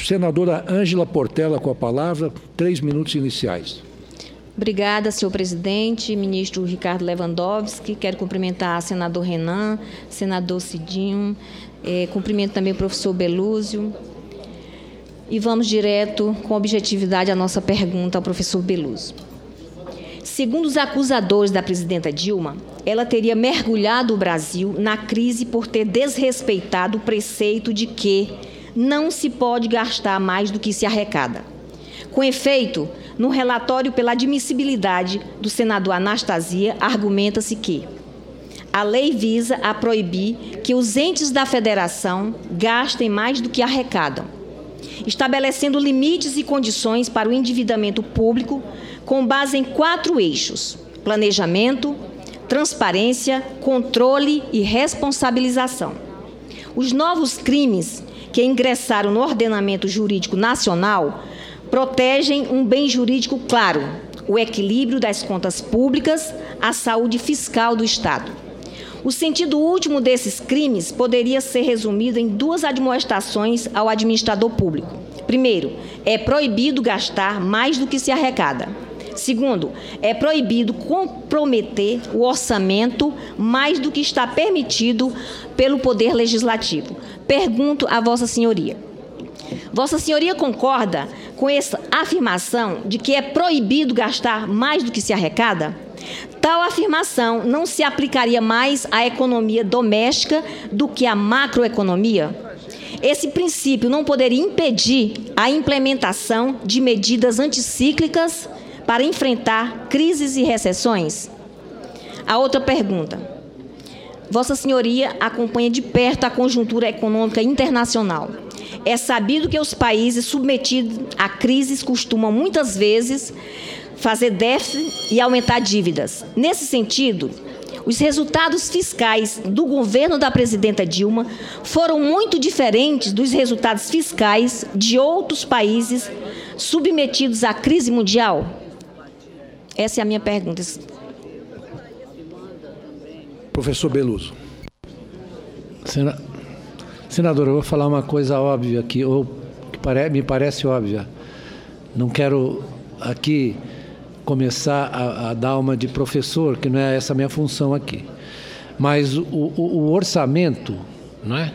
Senadora Ângela Portela, com a palavra, 3 minutos iniciais. Obrigada, senhor presidente, ministro Ricardo Lewandowski. Quero cumprimentar o senador Renan, senador Cidinho, cumprimento também o professor Belúzio. E vamos direto, com objetividade, à nossa pergunta ao professor Belúzio. Segundo os acusadores da presidenta Dilma, ela teria mergulhado o Brasil na crise por ter desrespeitado o preceito de que não se pode gastar mais do que se arrecada. Com efeito, no relatório pela admissibilidade do senador Anastasia, argumenta-se que a lei visa a proibir que os entes da federação gastem mais do que arrecadam, estabelecendo limites e condições para o endividamento público com base em 4 eixos: planejamento, transparência, controle e responsabilização. Os novos crimes que ingressaram no ordenamento jurídico nacional protegem um bem jurídico claro, o equilíbrio das contas públicas, a saúde fiscal do Estado. O sentido último desses crimes poderia ser resumido em 2 admoestações ao administrador público. Primeiro, é proibido gastar mais do que se arrecada. Segundo, é proibido comprometer o orçamento mais do que está permitido pelo Poder Legislativo. Pergunto a Vossa Senhoria. Vossa Senhoria concorda com essa afirmação de que é proibido gastar mais do que se arrecada? Tal afirmação não se aplicaria mais à economia doméstica do que à macroeconomia? Esse princípio não poderia impedir a implementação de medidas anticíclicas para enfrentar crises e recessões? A outra pergunta. Vossa Senhoria acompanha de perto a conjuntura econômica internacional. É sabido que os países submetidos a crises costumam, muitas vezes, fazer déficit e aumentar dívidas. Nesse sentido, os resultados fiscais do governo da presidenta Dilma foram muito diferentes dos resultados fiscais de outros países submetidos à crise mundial? Essa é a minha pergunta. Professor Belúzio. Senador, eu vou falar uma coisa óbvia aqui, ou que me parece óbvia. Não quero aqui começar a dar uma de professor, que não é essa a minha função aqui. Mas o orçamento, não é?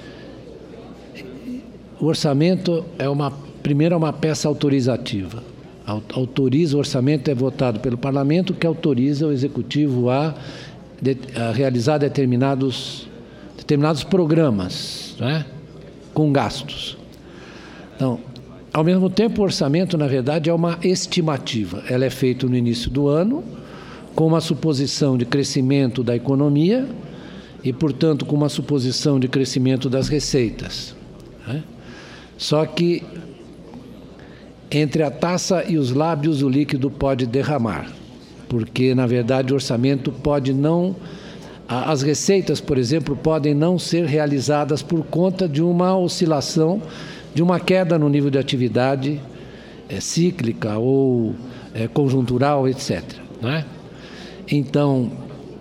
O orçamento primeiro é uma peça autorizativa. Autoriza o orçamento, é votado pelo parlamento, que autoriza o executivo a realizar determinados programas, né, com gastos. Então, ao mesmo tempo, o orçamento, na verdade, é uma estimativa. Ela é feita no início do ano, com uma suposição de crescimento da economia e, portanto, com uma suposição de crescimento das receitas, né? Só que entre a taça e os lábios o líquido pode derramar, porque, na verdade, o orçamento pode não... As receitas, por exemplo, podem não ser realizadas por conta de uma oscilação, de uma queda no nível de atividade cíclica ou conjuntural, etc. Não é? Então,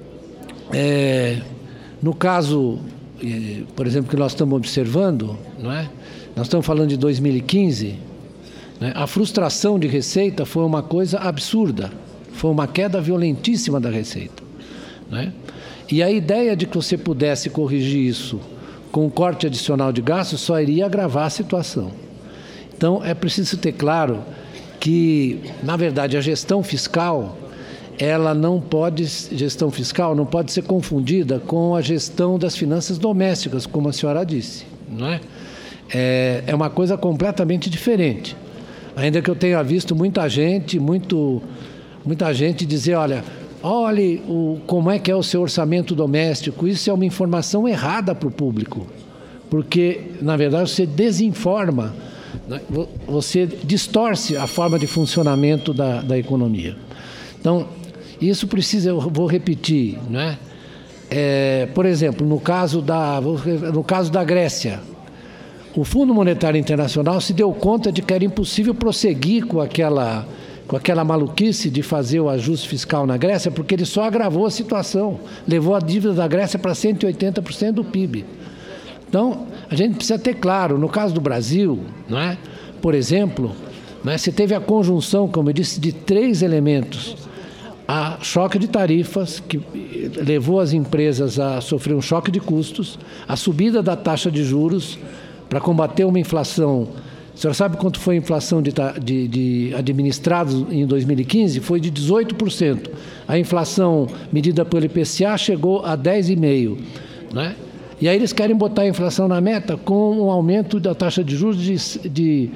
no caso, por exemplo, que nós estamos observando, não é? Nós estamos falando de 2015, né? A frustração de receita foi uma coisa absurda, foi uma queda violentíssima da receita, não é? E a ideia de que você pudesse corrigir isso com um corte adicional de gastos só iria agravar a situação. Então, é preciso ter claro que, na verdade, a gestão fiscal não pode ser confundida com a gestão das finanças domésticas, como a senhora disse, não é? É uma coisa completamente diferente. Ainda que eu tenha visto muita gente dizer, olhe como é que é o seu orçamento doméstico. Isso é uma informação errada para o público, porque, na verdade, você desinforma, né? Você distorce a forma de funcionamento da economia. Então, isso precisa, eu vou repetir, né? Por exemplo, no caso da Grécia, o Fundo Monetário Internacional se deu conta de que era impossível prosseguir com aquela maluquice de fazer o ajuste fiscal na Grécia, porque ele só agravou a situação, levou a dívida da Grécia para 180% do PIB. Então, a gente precisa ter claro, no caso do Brasil, não é? Por exemplo, não é? Se teve a conjunção, como eu disse, de 3 elementos. A choque de tarifas, que levou as empresas a sofrer um choque de custos, a subida da taxa de juros para combater uma inflação. A senhora sabe quanto foi a inflação de administrados em 2015? Foi de 18%. A inflação medida pelo IPCA chegou a 10,5%. Né? E aí eles querem botar a inflação na meta com um aumento da taxa de juros de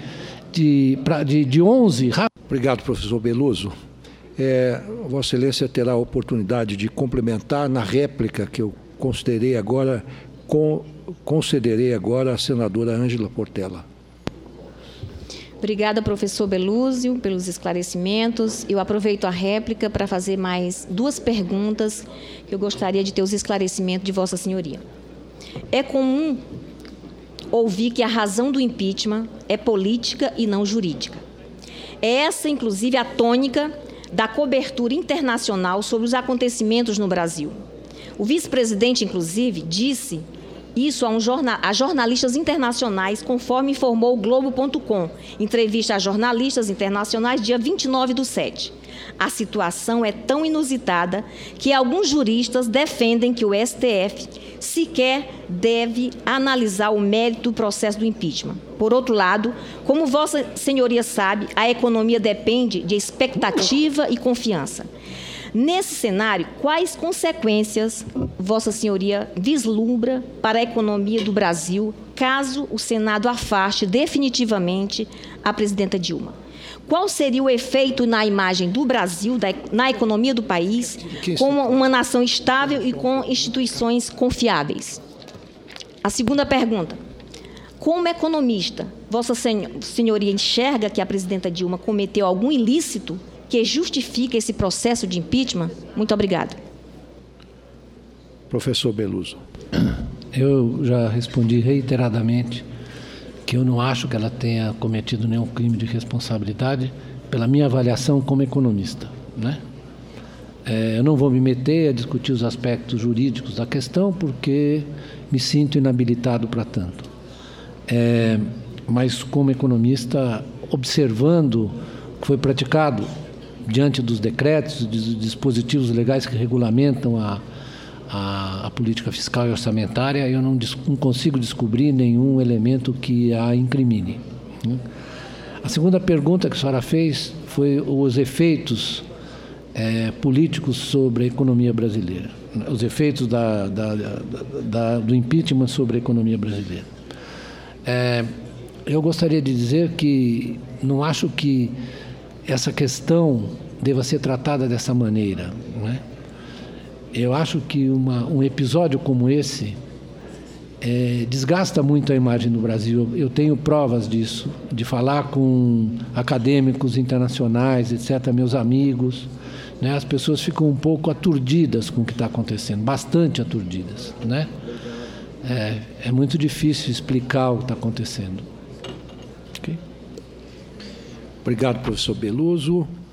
11%. Obrigado, professor Beluso. Vossa Excelência terá a oportunidade de complementar na réplica que eu concederei agora à senadora Ângela Portela. Obrigada, professor Belúzio, pelos esclarecimentos. Eu aproveito a réplica para fazer mais 2 perguntas que eu gostaria de ter os esclarecimentos de Vossa Senhoria. É comum ouvir que a razão do impeachment é política e não jurídica. É essa, inclusive, a tônica da cobertura internacional sobre os acontecimentos no Brasil. O vice-presidente, inclusive, disse isso a jornalistas internacionais, conforme informou o Globo.com, entrevista a jornalistas internacionais, dia 29/7. A situação é tão inusitada que alguns juristas defendem que o STF sequer deve analisar o mérito do processo do impeachment. Por outro lado, como Vossa Senhoria sabe, a economia depende de expectativa e confiança. Nesse cenário, quais consequências Vossa Senhoria vislumbra para a economia do Brasil, caso o Senado afaste definitivamente a presidenta Dilma? Qual seria o efeito na imagem do Brasil, na economia do país, como uma nação estável e com instituições confiáveis? A segunda pergunta. Como economista, Vossa Senhoria enxerga que a presidenta Dilma cometeu algum ilícito que justifica esse processo de impeachment? Muito obrigada. Professor Beluso. Eu já respondi reiteradamente que eu não acho que ela tenha cometido nenhum crime de responsabilidade pela minha avaliação como economista, né? Eu não vou me meter a discutir os aspectos jurídicos da questão porque me sinto inabilitado para tanto. Mas como economista, observando o que foi praticado diante dos decretos, dos dispositivos legais que regulamentam a política fiscal e orçamentária, eu não consigo descobrir nenhum elemento que a incrimine. A segunda pergunta que a senhora fez foi os efeitos políticos sobre a economia brasileira, os efeitos do impeachment sobre a economia brasileira. Eu gostaria de dizer que não acho que essa questão deva ser tratada dessa maneira, né? Eu acho que um episódio como esse desgasta muito a imagem do Brasil. Eu tenho provas disso, de falar com acadêmicos internacionais, etc., meus amigos, né? As pessoas ficam um pouco aturdidas com o que está acontecendo, bastante aturdidas, né? É muito difícil explicar o que está acontecendo. Okay? Obrigado, professor Beluso.